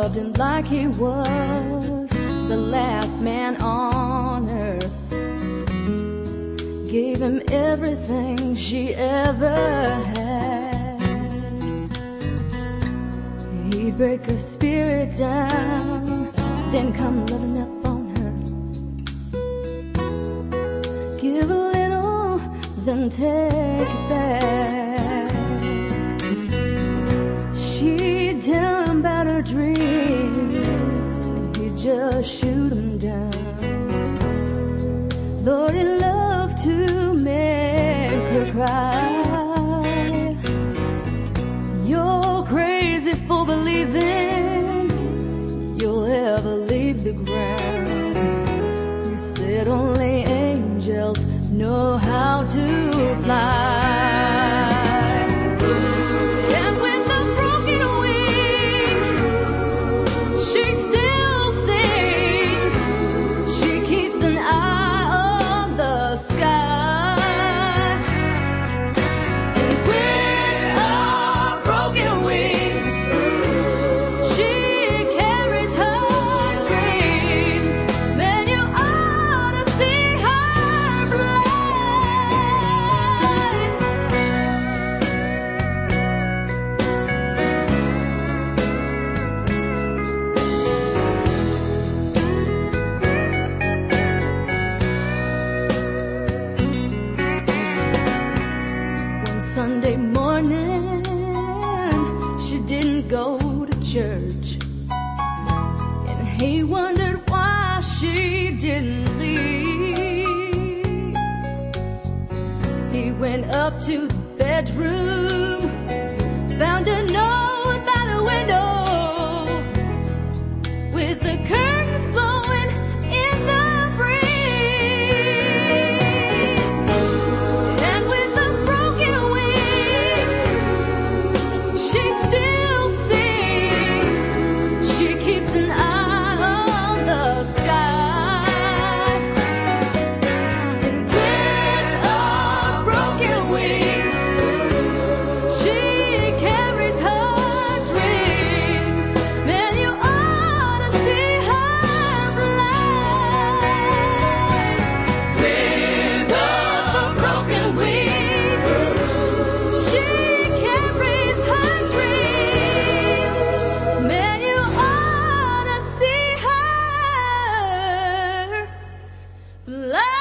loved him like he was the last man on earth. Gave him everything she ever had. He'd break her spirit down, then come loving up on her. Give a little, then take it back. She'd tell him about her dreams, and he'd just shoot them down. Lord, he loved to make her cry. You're crazy for believing you'll ever leave the ground. He said only angels know how to fly. And with a broken wing, she still sings. She keeps an eye on the sky. And with a broken wing, she carries her dreams. Man, you ought to see her blind. One Sunday morning, she didn't go to church, and he wondered why she didn't leave. He went up to the bedroom, found a note by the window with the curtains blowing in the breeze. And with a broken wing, she still sings. She keeps an eye on the sky. And with a broken wing, she carries her dreams. Man, you ought to see her blind. With a broken wing, she carries her dreams. Man, you ought to see her blind.